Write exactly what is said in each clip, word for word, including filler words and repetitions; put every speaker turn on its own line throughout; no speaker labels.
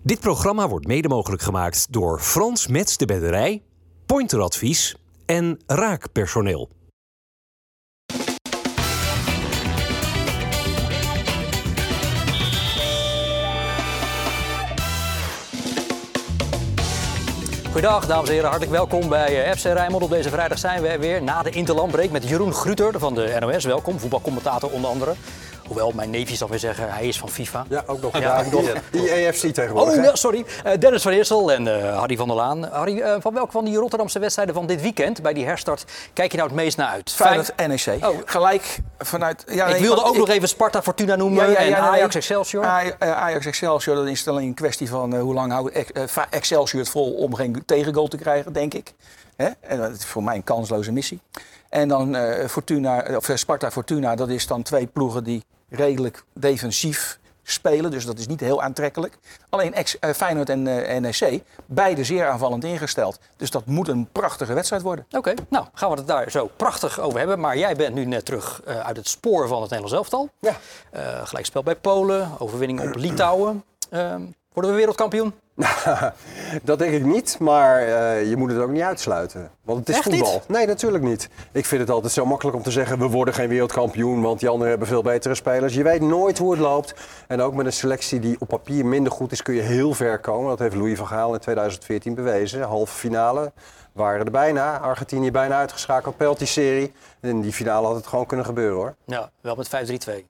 Dit programma wordt mede mogelijk gemaakt door Frans Metz de Bedderij, Pointer Advies en Raak Personeel.
Goedendag dames en heren, hartelijk welkom bij F C Rijnmond. Op deze vrijdag zijn we er weer na de interlandbreek met Jeroen Gruter van de N O S. Welkom, voetbalcommentator onder andere. Hoewel mijn neefjes dan weer zeggen, hij is van FIFA.
Ja, ook nog.
Ja,
Ja,
ook nog.
I E F C tegenwoordig.
Oh,
hè?
ja, sorry. Uh, Dennis van Eersel en uh, Harry van der Laan. Harry, uh, van welke van die Rotterdamse wedstrijden van dit weekend, bij die herstart, kijk je nou het meest naar uit?
Feyenoord N E C.
Oh.
Gelijk vanuit... Ja,
ik
nee,
wilde ook
ik,
nog even Sparta Fortuna noemen
ja, ja, ja,
en
nee,
Ajax
nee.
Excelsior.
Ajax Excelsior, dat is alleen een kwestie van uh, hoe lang houdt Excelsior het vol om geen tegengoal te krijgen, denk ik. Hè? En dat is voor mij een kansloze missie. En dan uh, Fortuna, of Sparta Fortuna, dat is dan twee ploegen die redelijk defensief spelen. Dus dat is niet heel aantrekkelijk. Alleen ex, uh, Feyenoord en uh, N E C, beide zeer aanvallend ingesteld. Dus dat moet een prachtige wedstrijd worden.
Oké, okay, nou gaan we het daar zo prachtig over hebben. Maar jij bent nu net terug uh, uit het spoor van het Nederlands elftal.
Ja.
Uh, gelijkspel bij Polen, overwinning op Litouwen. Uh, worden we wereldkampioen?
Dat denk ik niet, maar uh, je moet het ook niet uitsluiten. Want het is
Echt
voetbal.
niet?
Nee, natuurlijk niet. Ik vind het altijd zo makkelijk om te zeggen, we worden geen wereldkampioen, want die anderen hebben veel betere spelers. Je weet nooit hoe het loopt. En ook met een selectie die op papier minder goed is, kun je heel ver komen. Dat heeft Louis van Gaal in tweeduizend veertien bewezen. Halve finale waren er bijna. Argentinië bijna uitgeschakeld, penalty-serie. En in die finale had het gewoon kunnen gebeuren, hoor.
Ja, wel met vijf drie twee.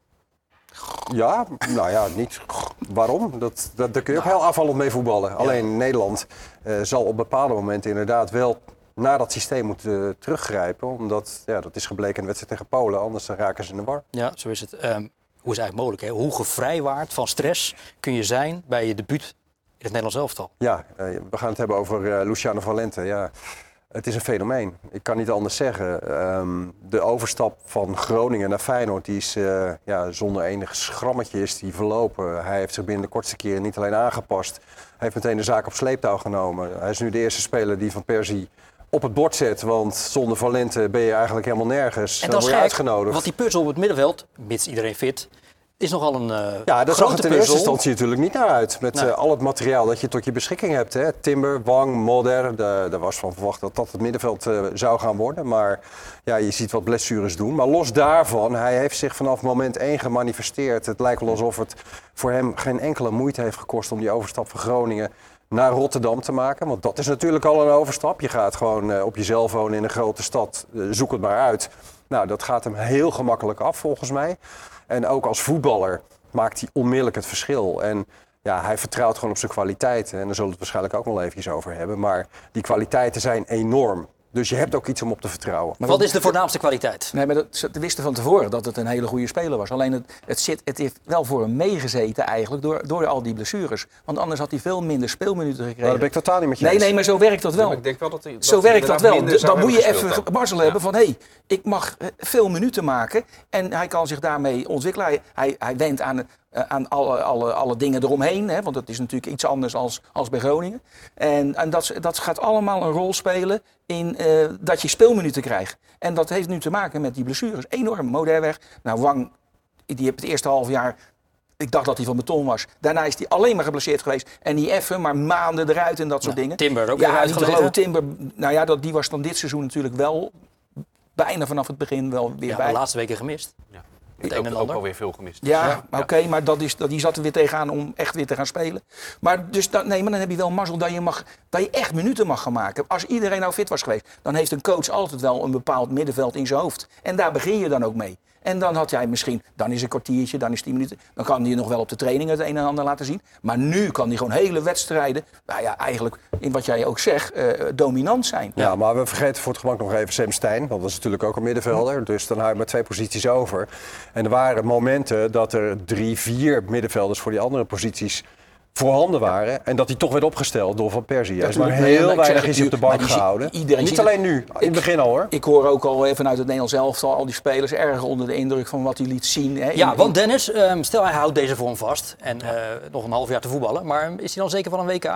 Ja, nou ja, niet. Waarom? Dat, dat, daar kun je ook heel afvallend mee voetballen. Ja. Alleen Nederland uh, zal op bepaalde momenten inderdaad wel naar dat systeem moeten uh, teruggrijpen. Omdat, ja, dat is gebleken in de wedstrijd tegen Polen, anders dan raken ze in de war.
Ja, zo is het. Um, hoe is het eigenlijk mogelijk? Hè? Hoe gevrijwaard van stress kun je zijn bij je debuut in het Nederlands elftal?
Ja, uh, we gaan het hebben over uh, Luciano Valente. Ja. Het is een fenomeen. Ik kan niet anders zeggen. Um, de overstap van Groningen naar Feyenoord, die is uh, ja, zonder enig schrammetje is die verlopen. Hij heeft zich binnen de kortste keren niet alleen aangepast. Hij heeft meteen de zaak op sleeptouw genomen. Hij is nu de eerste speler die Van Persie op het bord zet. Want zonder Valente ben je eigenlijk helemaal nergens.
En
dan word je
gek,
uitgenodigd.
Want die puzzel op het middenveld, mits iedereen fit, is nogal een uh,
ja, dat zag
grote
het in
puzzel.
eerste instantie natuurlijk niet naar uit. Met
Nee.
uh, al het materiaal dat je tot je beschikking hebt. Hè. Timber, Wang, Modder. Daar was van verwacht dat dat het middenveld uh, zou gaan worden. Maar ja, je ziet wat blessures doen. Maar los daarvan, hij heeft zich vanaf moment één gemanifesteerd. Het lijkt wel alsof het voor hem geen enkele moeite heeft gekost om die overstap van Groningen naar Rotterdam te maken. Want dat is natuurlijk al een overstap. Je gaat gewoon uh, op jezelf wonen in een grote stad. Uh, zoek het maar uit. Nou, dat gaat hem heel gemakkelijk af volgens mij. En ook als voetballer maakt hij onmiddellijk het verschil. En ja, hij vertrouwt gewoon op zijn kwaliteiten. En daar zullen we het waarschijnlijk ook nog eventjes over hebben. Maar die kwaliteiten zijn enorm. Dus je hebt ook iets om op te vertrouwen.
Maar wat is de voornaamste kwaliteit?
Nee, maar dat, ze wisten van tevoren dat het een hele goede speler was. Alleen het, het, zit, het heeft wel voor hem meegezeten eigenlijk door, door al die blessures. Want anders had hij veel minder speelminuten gekregen.
Nou, dat ben ik totaal niet met je
Nee,
eens.
nee, maar zo werkt dat wel.
Ja, ik denk wel dat hij, dat
zo
hij
werkt dat
inderdaad
wel.
minder
Dus
zou
dan moet je
hebben
even
gespeeld dan.
Marcel hebben van... hé, hey, ik mag veel minuten maken en hij kan zich daarmee ontwikkelen. Hij, hij, hij went aan, aan alle, alle, alle dingen eromheen. Hè, want dat is natuurlijk iets anders als, als bij Groningen. En, en dat, dat gaat allemaal een rol spelen in uh, dat je speelminuten krijgt. En dat heeft nu te maken met die blessures. Enorm. Moderweg. Nou, Wang, die heeft het eerste half jaar... Ik dacht dat hij van beton was. Daarna is hij alleen maar geblesseerd geweest. En niet even, maar maanden eruit en dat soort
Ja,
dingen.
Timber ook
ja,
weer
niet te
uitgelegen.
geloven. Timber, nou ja, dat, die was dan dit seizoen natuurlijk wel... bijna vanaf het begin wel weer
Ja,
bij.
de laatste weken gemist.
Ja.
Het
Ook,
een en
ook
ander.
alweer veel gemist.
Ja,
Ja.
oké, okay, maar dat is, dat, die zat er weer tegenaan om echt weer te gaan spelen. Maar, dus dat, nee, maar dan heb je wel mazzel dat je, mag, dat je echt minuten mag gaan maken. Als iedereen nou fit was geweest, dan heeft een coach altijd wel een bepaald middenveld in zijn hoofd. En daar begin je dan ook mee. En dan had jij misschien, dan is een kwartiertje, dan is tien minuten. Dan kan hij nog wel op de training het een en ander laten zien. Maar nu kan hij gewoon hele wedstrijden, nou ja, eigenlijk in wat jij ook zegt, uh, dominant zijn.
Ja, maar we vergeten voor het gemak nog even Sam Stein. Want dat is natuurlijk ook een middenvelder. Dus dan hou je maar twee posities over. En er waren momenten dat er drie, vier middenvelders voor die andere posities voorhanden waren. En dat die toch werd opgesteld door Van Persie. Hij is maar heel weinig is op de bank gehouden. Niet alleen nu, in het begin al hoor.
Ik hoor ook al vanuit het Nederlands elftal al die spelers erg onder de indruk van wat hij liet zien. Hè,
Ja,
in,
want Dennis, um, stel hij houdt deze vorm vast en uh, nog een half jaar te voetballen. Maar is hij dan zeker van een W K?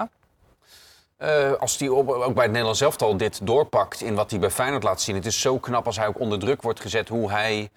Uh, als hij op, ook bij het Nederlands elftal dit doorpakt in wat hij bij Feyenoord laat zien. Het is zo knap als hij ook onder druk wordt gezet hoe hij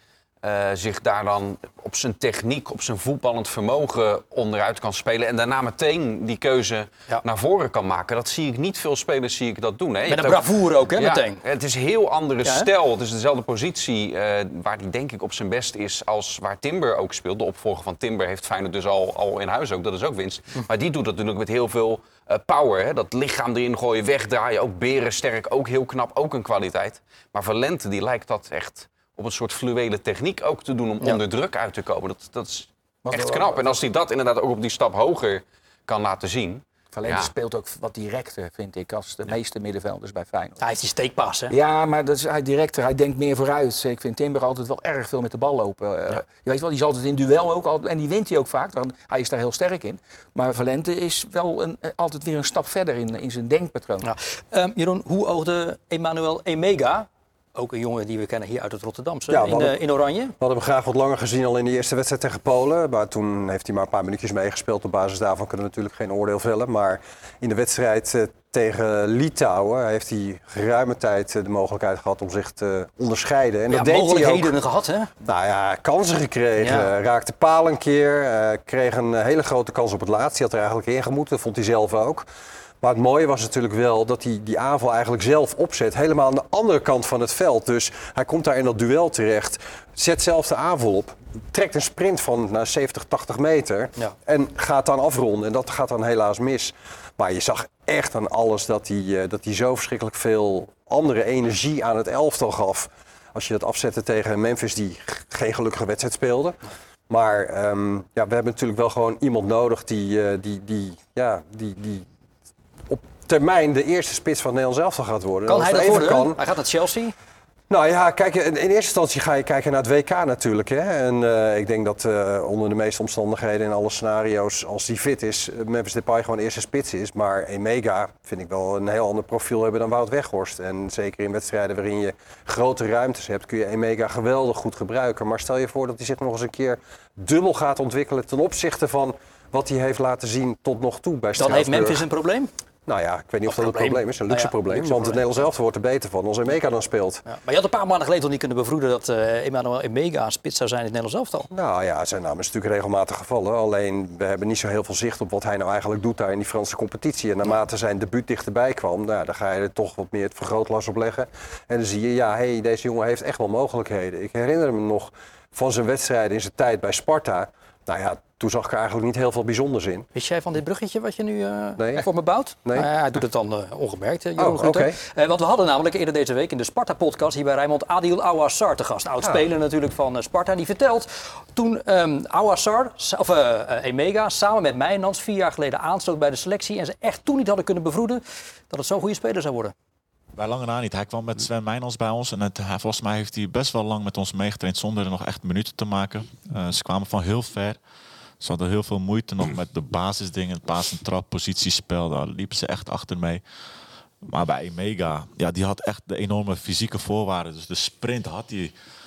uh, zich daar dan op zijn techniek, op zijn voetballend vermogen onderuit kan spelen. En daarna meteen die keuze ja. naar voren kan maken. Dat zie ik niet veel spelers zie ik dat doen. Hè.
Met een bravoure ook, hè,
ja,
meteen.
Het is een heel andere
ja,
stijl. Het is dezelfde positie uh, waar hij denk ik op zijn best is als waar Timber ook speelt. De opvolger van Timber heeft Feyenoord dus al, al in huis ook. Dat is ook winst. Hm. Maar die doet dat natuurlijk met heel veel uh, power. Hè. Dat lichaam erin gooien, wegdraaien. Ook berensterk, ook heel knap, ook een kwaliteit. Maar Valente die lijkt dat echt op een soort fluwele techniek ook te doen om ja. onder druk uit te komen. Dat, dat is wat echt knap. En als hij dat inderdaad ook op die stap hoger kan laten zien.
Valente ja. speelt ook wat directer, vind ik, als de ja. meeste middenvelders bij Feyenoord.
Hij heeft die steekpas, hè?
Ja, maar dat is hij directer. Hij denkt meer vooruit. Ik vind Timber altijd wel erg veel met de bal lopen. Ja. Uh, je weet wel, die is altijd in duel ook. Altijd, en die wint hij ook vaak. Want hij is daar heel sterk in. Maar Valente is wel een, altijd weer een stap verder in, in zijn denkpatroon.
Ja. Um, Jeroen, hoe oogde Emmanuel Emega? Ook een jongen die we kennen hier uit het Rotterdamse, ja, in, hadden, in Oranje.
We hadden hem graag wat langer gezien al in de eerste wedstrijd tegen Polen. Maar toen heeft hij maar een paar minuutjes meegespeeld. Op basis daarvan kunnen we natuurlijk geen oordeel vellen. Maar in de wedstrijd uh, tegen Litouwen heeft hij geruime tijd uh, de mogelijkheid gehad om zich te onderscheiden. En
ja,
dat deed
mogelijkheden
hij ook.
gehad, hè?
Nou ja, kansen gekregen. Ja. Raakte paal een keer. Uh, kreeg een hele grote kans op het laatst. Die had er eigenlijk in gemoeten. Dat vond hij zelf ook. Maar het mooie was natuurlijk wel dat hij die aanval eigenlijk zelf opzet. Helemaal aan de andere kant van het veld. Dus hij komt daar in dat duel terecht. Zet zelf de aanval op. Trekt een sprint van nou, zeventig, tachtig meter. Ja. En gaat dan afronden. En dat gaat dan helaas mis. Maar je zag echt aan alles dat hij, uh, dat hij zo verschrikkelijk veel andere energie aan het elftal gaf. Als je dat afzette tegen Memphis die geen gelukkige wedstrijd speelde. Maar um, ja, we hebben natuurlijk wel gewoon iemand nodig die... Uh, die, die, ja, die, die op termijn de eerste spits van Nederland zelf gaat worden.
Kan hij dat worden? Kan... Hij gaat naar Chelsea?
Nou ja, kijk, in eerste instantie ga je kijken naar het W K natuurlijk. Hè? En uh, ik denk dat uh, onder de meeste omstandigheden in alle scenario's, als die fit is, Memphis Depay gewoon eerste spits is. Maar Emega vind ik wel een heel ander profiel hebben dan Wout Weghorst. En zeker in wedstrijden waarin je grote ruimtes hebt, kun je Emega geweldig goed gebruiken. Maar stel je voor dat hij zich nog eens een keer dubbel gaat ontwikkelen ten opzichte van wat hij heeft laten zien tot nog toe bij Strasbourg.
Dan heeft Memphis een probleem?
Nou ja, ik weet niet of, of dat probleem. een probleem is. Een luxe nou ja, probleem. Luxe want het Nederlands elftal wordt er beter van als Emega dan speelt. Ja,
maar je had een paar maanden geleden toch niet kunnen bevroeden dat uh, Emmanuel Emega een spits zou zijn in het Nederlands elftal?
Nou ja, zijn naam is natuurlijk regelmatig gevallen. Alleen we hebben niet zo heel veel zicht op wat hij nou eigenlijk doet daar in die Franse competitie. En naarmate zijn debuut dichterbij kwam, nou, dan ga je er toch wat meer het vergrootglas op leggen. En dan zie je, ja, hey, deze jongen heeft echt wel mogelijkheden. Ik herinner me nog van zijn wedstrijden in zijn tijd bij Sparta. Nou ja, toen zag ik er eigenlijk niet heel veel bijzonders in.
Wist jij van dit bruggetje wat je nu uh,
nee.
voor me bouwt?
Nee.
Uh, hij doet het dan uh, ongemerkt, uh, Jeroen
oh, okay.
uh, Want we hadden namelijk eerder deze week in de Sparta-podcast hier bij Rijnmond Adil Ouassar te gast. Oud-speler ah. natuurlijk van uh, Sparta. En die vertelt toen um, Ouassar, of uh, uh, Emega, samen met mij, Nans, vier jaar geleden aansloot bij de selectie. En ze echt toen niet hadden kunnen bevroeden dat het zo'n goede speler zou worden.
Bij lange na niet. Hij kwam met Sven Meijnans bij ons. En het, hij, volgens mij heeft hij best wel lang met ons meegetraind zonder er nog echt minuten te maken. Uh, ze kwamen van heel ver. Ze hadden heel veel moeite nog met de basisdingen, het paas- en trap, positiespel. Daar liepen ze echt achter mee. Maar bij Emega, ja, die had echt de enorme fysieke voorwaarden. Dus de sprint had hij.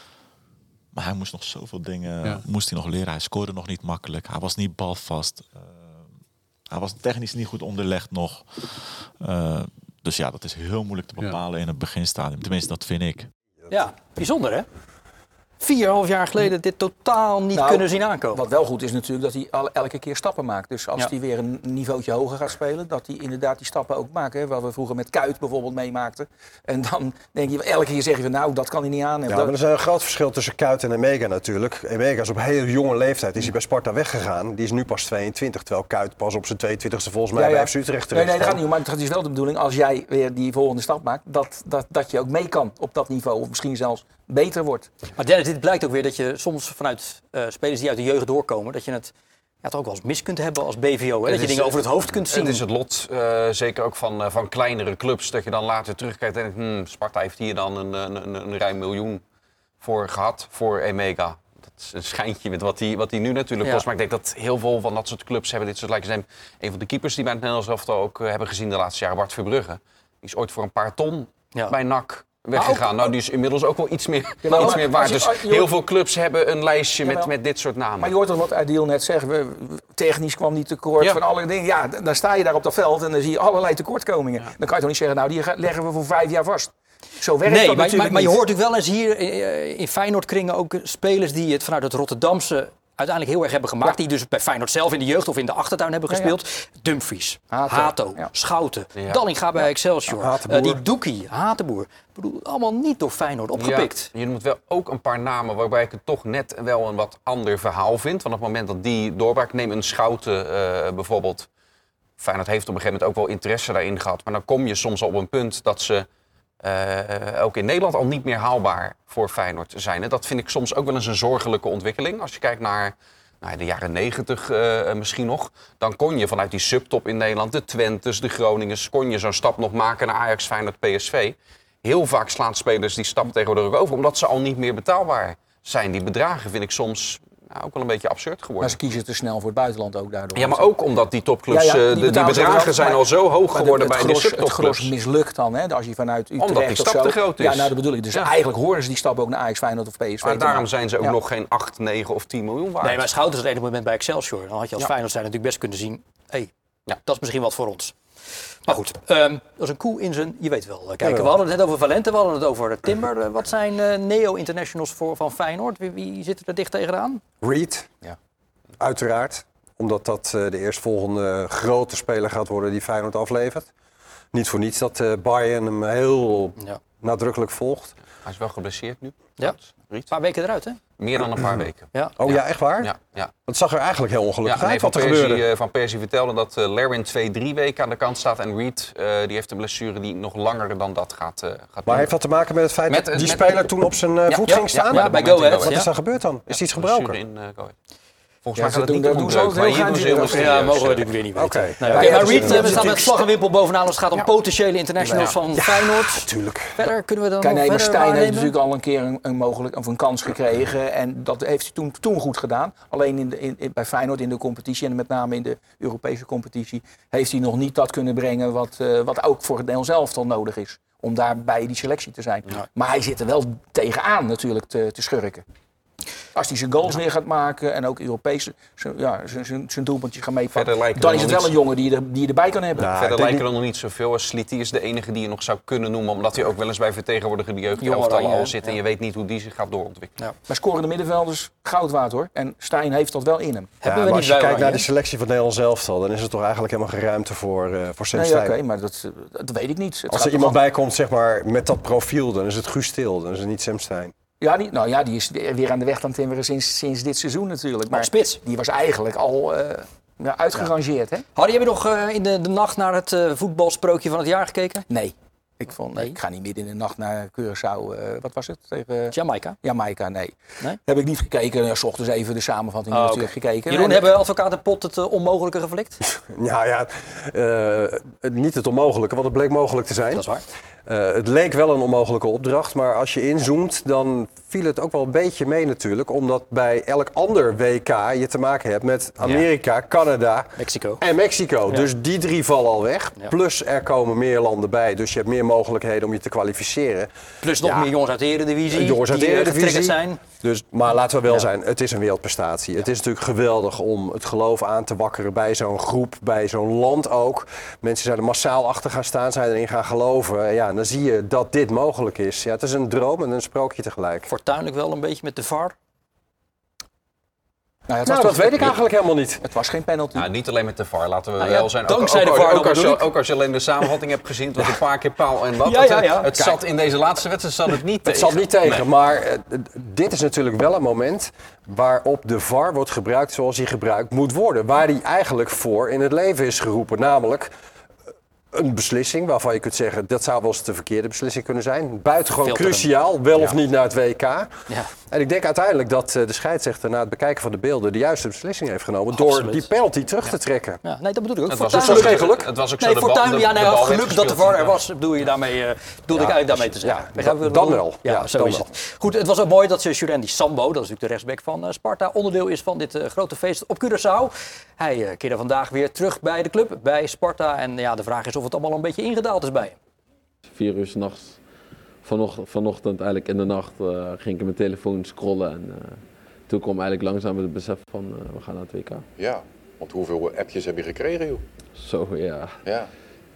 Maar hij moest nog zoveel dingen ja. moest hij nog leren. Hij scoorde nog niet makkelijk. Hij was niet balvast. Uh, hij was technisch niet goed onderlegd nog. Uh, dus ja, dat is heel moeilijk te bepalen ja. in het beginstadium. Tenminste, dat vind ik.
Ja, bijzonder hè? Vierhalf jaar geleden dit totaal niet nou, kunnen zien aankomen.
Wat wel goed is natuurlijk dat hij al, elke keer stappen maakt. Dus als ja. hij weer een niveautje hoger gaat spelen, dat hij inderdaad die stappen ook maakt. Hè, wat we vroeger met Kuyt bijvoorbeeld meemaakten. En dan denk je, elke keer zeg je van nou, dat kan hij niet aan.
Ja, maar er is een groot verschil tussen Kuyt en Emega natuurlijk. Emega is op een hele jonge leeftijd, is hij bij Sparta weggegaan. Die is nu pas tweeëntwintig, terwijl Kuyt pas op zijn tweeëntwintigste volgens mij ja, ja. bij F C Utrecht terecht.
Nee, nee, dat gaat niet. Maar het is wel de bedoeling, als jij weer die volgende stap maakt, dat, dat, dat je ook mee kan op dat niveau. Of misschien zelfs beter wordt.
Maar Dennis, dit blijkt ook weer dat je soms vanuit uh, spelers die uit de jeugd doorkomen, dat je het ja, toch ook wel eens mis kunt hebben als B V O. Hè? Dat je dingen over het hoofd kunt zien.
Het is het lot, uh, zeker ook van, uh, van kleinere clubs, dat je dan later terugkijkt en denkt, hmm, Sparta heeft hier dan een, een, een, een ruim miljoen voor gehad, voor Emega. Dat is een schijntje met wat hij wat nu natuurlijk kost. Ja. Maar ik denk dat heel veel van dat soort clubs hebben dit soort lijken zijn. Een van de keepers die bij het Nederlands elftal ook uh, hebben gezien de laatste jaren, Bart Verbrugge. Die is ooit voor een paar ton ja. bij N A C weggegaan. Ook, nou, die is inmiddels ook wel iets meer, ja, iets meer waard. Dus je, heel veel clubs hebben een lijstje ja, met, met dit soort namen.
Maar je hoort toch wat Adil net zeggen. We, technisch kwam niet tekort ja. van alle dingen. Ja, dan sta je daar op dat veld en dan zie je allerlei tekortkomingen. Ja. Dan kan je toch niet zeggen, nou, die leggen we voor vijf jaar vast. Zo werkt
Nee,
dat
maar,
natuurlijk
maar, maar je
niet.
hoort natuurlijk wel eens hier eh, in Feyenoordkringen ook spelers die het vanuit het Rotterdamse uiteindelijk heel erg hebben gemaakt.
Ja.
Die dus bij Feyenoord zelf in de jeugd of in de achtertuin hebben
Ja, ja.
gespeeld. Dumfries,
Hato,
Hato,
ja.
Schouten,
Ja.
Dallinga bij Excelsior.
Hatenboer.
Eh, die Doekie, Hatenboer. Ik bedoel, allemaal niet door Feyenoord opgepikt.
Ja, je noemt wel ook een paar namen waarbij ik het toch net wel een wat ander verhaal vind. Want op het moment dat die doorbraak, neem een Schouten uh, bijvoorbeeld. Feyenoord heeft op een gegeven moment ook wel interesse daarin gehad. Maar dan kom je soms al op een punt dat ze uh, ook in Nederland al niet meer haalbaar voor Feyenoord zijn. En dat vind ik soms ook wel eens een zorgelijke ontwikkeling. Als je kijkt naar nou, de jaren negentig uh, misschien nog. Dan kon je vanuit die subtop in Nederland, de Twentes, de Groningers, kon je zo'n stap nog maken naar Ajax, Feyenoord, P S V. Heel vaak slaan spelers die stap tegenwoordig ook over, omdat ze al niet meer betaalbaar zijn. Die bedragen vind ik soms nou, ook wel een beetje absurd geworden.
Maar ze kiezen te snel voor het buitenland ook daardoor.
Ja, maar ook omdat die topclubs,
Ja, ja, die
uh, de, die
betalen ze
bedragen
wel,
zijn
maar-
al zo hoog
Maar
geworden
de,
bij
het
de
gros, het
subtopclubs.
gros mislukt dan, hè? Als je vanuit Utrecht
Omdat die
of
stap
zo-
te groot is.
Ja, nou dat bedoel ik. Dus
Ja.
eigenlijk horen ze die stap ook naar Ajax, Feyenoord of P S V.
Maar
te
daarom
maken.
zijn ze ook
Ja.
nog geen acht, negen of tien miljoen waard.
Nee, maar Schouten is het enige moment bij Excelsior. Dan had je als
Ja.
Feyenoord zijn natuurlijk best kunnen zien. Hé, hey,
Ja.
dat is misschien wat voor ons. Maar goed, um, dat is een koe in zijn, je weet wel. Uh, kijken.
Jawel.
We hadden het net over Valente, we hadden het over Timber. Uh, wat zijn uh, neo-internationals voor van Feyenoord? Wie, wie zit er dicht tegenaan?
Reed,
Ja.
uiteraard. Omdat dat uh, de eerstvolgende grote speler gaat worden die Feyenoord aflevert. Niet voor niets dat uh, Bayern hem heel
Ja.
nadrukkelijk volgt.
Hij is wel geblesseerd nu.
Ja.
Riet.
Een paar weken eruit, hè?
Meer dan een paar weken.
Ja.
Oh ja, echt waar?
Ja, ja.
Dat zag er eigenlijk heel
Ja,
ongelukkig
nee,
uit
van,
wat er
Persie,
gebeurde.
uh, van Persie vertelde dat uh, Larin twee, drie weken aan de kant staat. En Reed uh, die heeft een blessure die nog langer dan dat gaat, uh, gaat
Maar
duren.
heeft dat te maken met het feit
Met-
dat die
met-
speler toen op zijn uh,
Ja,
voet
ja,
ging staan?
ja,
dat
bij
moment
Go
in
Ahead,
Wat
ja.
is daar gebeurd dan? Is iets
Blessure
gebroken?
in, uh, Go Ahead. Volgens
Ja,
mij gaat
ze
het
doen-
niet om
dat doen ze
gebruik,
altijd
maar
heel
hier doen ze heel
geheimzinnig.
Ja,
mysterieus.
mogen we natuurlijk weer niet weten.
Oké.
Nee,
Ja,
oké,
ja,
maar
dat is-
Reed,
dat
uh,
is
we staan met
natuurlijk-
vlag en wimpel bovenaan. Het gaat om
Ja.
potentiële internationals
Ja.
van
Ja.
Feyenoord.
Tuurlijk.
Verder kunnen we dan
Kijk,
nog
nee, maar
verder
Stijn heeft
waarnemen?
natuurlijk al een keer een, een, mogelijk, of een kans gekregen. En dat heeft hij toen, toen goed gedaan. Alleen in de, in, in- bij Feyenoord in de competitie en met name in de Europese competitie heeft hij nog niet dat kunnen brengen wat, uh, wat ook voor het Nederlands elftal nodig is. Om daar bij die selectie te zijn.
Ja.
Maar hij zit er wel tegenaan natuurlijk te, te schurken. Als hij zijn goals weer gaat maken en ook Europese zijn, ja, zijn, zijn, zijn doelpuntjes gaat
Verder
meepakken,
lijken
dan
er
is het
nog
wel een
niet-
jongen die je, er, die je erbij kan hebben.
Nou,
Verder
ik denk
lijken er nog niet zoveel. Sliti is de enige die je nog zou kunnen noemen. Omdat hij ook wel eens bij vertegenwoordigende
Jong
jeugdelftallen
Oranje,
al zit. En je weet niet hoe die zich gaat doorontwikkelen.
Maar scorende middenvelders, goud waard hoor. En Stijn heeft dat wel in hem.
Ja,
Hebben we
maar
niet
als je
bij
kijkt naar
Oranje?
de selectie van Nederland zelf al, dan is er toch eigenlijk helemaal geen ruimte voor, uh, voor Sven
Nee, oké,
Stijn.
maar dat, dat weet ik niet. Het
Als
gaat
er iemand
toch
bij komt zeg maar, met dat profiel, dan is het Guus Til, dan is het niet Sam Stein.
al- Ja, die, nou ja, die is weer aan de weg aan het timmeren sinds, sinds dit seizoen natuurlijk. Maar
spits.
die was eigenlijk al uh, ja, uitgerangeerd, hè?
Harry, heb je nog uh, in de, de nacht naar het uh, voetbalsprookje van het jaar gekeken?
Nee. Ik, vond,
Nee?
ik ga niet midden in de nacht naar Curaçao. Uh, wat was het? Tegen
Jamaica.
Jamaica, nee.
Nee?
Heb ik niet gekeken. Uh, 's ochtends even de samenvatting
Oh,
natuurlijk
oké.
gekeken.
Jeroen,
En-
hebben advocaat en Pot het uh, onmogelijke geflikt?
Ja, ja uh, niet het onmogelijke, want het bleek mogelijk te zijn.
Dat is waar.
Uh, het leek wel een onmogelijke opdracht, maar als je inzoomt, dan viel het ook wel een beetje mee natuurlijk. Omdat bij elk ander W K je te maken hebt met Amerika, Canada
Mexico.
en Mexico.
Ja.
Dus die drie vallen al weg.
Ja.
Plus er komen meer landen bij, dus je hebt meer mogelijkheden om je te kwalificeren.
Plus nog
Ja.
meer jongens uit de Eredivisie.
Jongens uit de
die, uh,
Eredivisie.
getriggerd zijn.
Dus, maar laten we wel
Ja.
zijn, het is een wereldprestatie. Het is natuurlijk geweldig om het geloof aan te wakkeren bij zo'n groep, bij zo'n land ook. Mensen zijn er massaal achter gaan staan, zijn erin gaan geloven. Ja, en dan zie je dat dit mogelijk is. Ja, het is een droom en een sprookje tegelijk.
Fortuinlijk wel een beetje met de V A R.
Nou, het,
Nou,
was
dat
toch-
weet ik eigenlijk helemaal niet.
het was geen penalty.
Nou, niet alleen met de V A R, laten we
Nou ja,
wel zijn.
dankzij
ook,
de
ook,
V A R
ook,
dan
als je,
bedoel ik.
ook als je alleen de samenvatting hebt gezien, het was een paar keer paal en lat.
Ja,
Het-
ja, ja.
Het zat in deze laatste wedstrijd zat het niet
Het
tegen.
zat niet tegen, maar uh, dit is natuurlijk wel een moment waarop de V A R wordt gebruikt zoals hij gebruikt moet worden. Waar hij eigenlijk voor in het leven is geroepen, namelijk een beslissing waarvan je kunt zeggen dat zou wel eens de verkeerde beslissing kunnen zijn. Buitengewoon
Filteren.
cruciaal, wel of niet naar het W K.
Ja.
En ik denk uiteindelijk dat uh, de scheidsrechter na het bekijken van de beelden de juiste beslissing heeft genomen door
Absoluut.
die penalty terug te trekken.
Ja, nee, dat bedoel ik ook.
Het was,
Fortuinlijk-
ook geen geluk.
Het was ook zo
Nee,
de bal-
Fortuin,
de-
ja,
de
nee,
bal werd
geluk dat de V A R er
gespeeld.
was, bedoel je daarmee, uh, bedoelde
Ja,
ik eigenlijk daarmee te zeggen.
ja,
Begrijp je wat ik
dan
bedoel?
wel.
Ja,
Ja,
zo
dan
is
wel.
het. Goed, het was ook mooi dat Jurendi Sambo, dat is natuurlijk de rechtsback van uh, Sparta, onderdeel is van dit uh, grote feest op Curaçao. Hij uh, keerde vandaag weer terug bij de club, bij Sparta. En ja, de vraag is of het allemaal een beetje ingedaald is bij hem.
Vier uur 's nachts, vanochtend, vanochtend eigenlijk in de nacht, uh, ging ik in mijn telefoon scrollen. En uh, toen kwam eigenlijk langzaam het besef van uh, we gaan naar het W K.
Ja, want hoeveel appjes heb je gekregen, joh?
Zo ja,
Ja.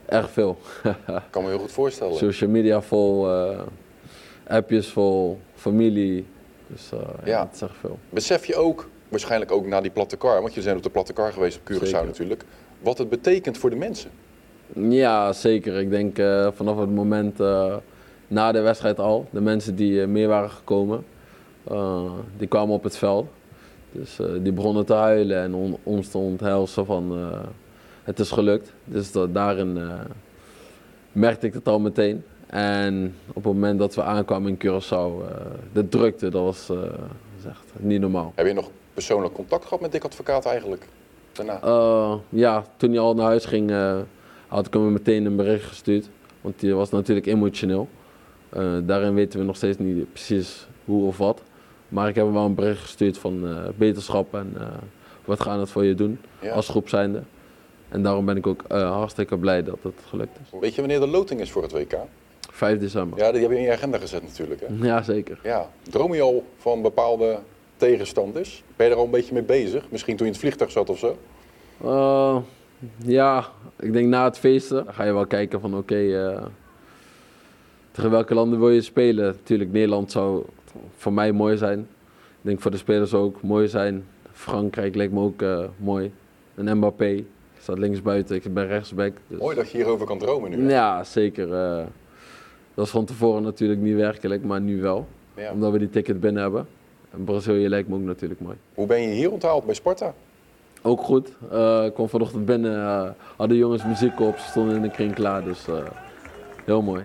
Echt veel.
Ik kan me heel goed voorstellen.
Social media vol, uh, appjes vol, familie. Dus uh, ja,
Ja.
het is echt veel.
Besef je ook, waarschijnlijk ook na die platte kar, want je bent op de platte kar geweest op Curaçao
Zeker.
natuurlijk, wat het betekent voor de mensen?
Ja, zeker. Ik denk uh, vanaf het moment uh, na de wedstrijd al, de mensen die uh, meer waren gekomen, uh, die kwamen op het veld. Dus uh, die begonnen te huilen en on, ons te onthelzen van uh, het is gelukt. Dus dat, daarin uh, merkte ik het al meteen. En op het moment dat we aankwamen in Curaçao, uh, de drukte, dat was, uh, dat was echt niet normaal.
Heb je nog persoonlijk contact gehad met Dick Advocaat eigenlijk? Daarna?
Uh, ja, toen hij al naar huis ging, uh, had ik hem meteen een bericht gestuurd. Want hij was natuurlijk emotioneel. Uh, daarin weten we nog steeds niet precies hoe of wat. Maar ik heb hem wel een bericht gestuurd van uh, beterschap en uh, wat gaan we het voor je doen
Ja.
als groep zijnde. En daarom ben ik ook uh, hartstikke blij dat het gelukt is.
Weet je wanneer de loting is voor het W K?
vijf december.
Ja, die heb je in je agenda gezet natuurlijk. Hè?
Ja, zeker.
Ja. Droom je al van bepaalde tegenstanders? Ben je er al een beetje mee bezig? Misschien toen je in het vliegtuig zat of zo?
Uh, ja, ik denk na het feesten dan ga je wel kijken van oké, okay, uh, tegen welke landen wil je spelen? Natuurlijk, Nederland zou voor mij mooi zijn. Ik denk voor de spelers ook mooi zijn. Frankrijk leek me ook uh, mooi. En Mbappé staat linksbuiten, ik ben rechtsback. Dus.
Mooi dat je hierover kan dromen nu. Hè?
Ja, zeker. Uh, dat was van tevoren natuurlijk niet werkelijk, maar nu wel.
Ja.
Omdat we die ticket binnen hebben. En Brazilië lijkt me ook natuurlijk mooi.
Hoe ben je hier onthaald bij Sparta?
Ook goed. Uh, ik kwam vanochtend binnen, uh, hadden jongens muziek op, ze stonden in de kring klaar, dus uh, heel mooi.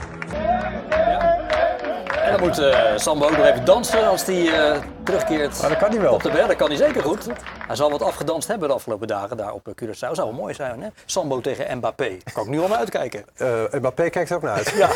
En dan moet uh, Sambo ook nog even dansen als hij uh, terugkeert.
Maar dat kan hij wel.
Op de berg, dat kan hij zeker goed. Hij zal wat afgedanst hebben de afgelopen dagen daar op Curaçao. Zou wel mooi zijn, hè? Sambo tegen Mbappé. Daar kan ik nu al naar uitkijken.
Uh, Mbappé kijkt er ook naar uit.
Ja,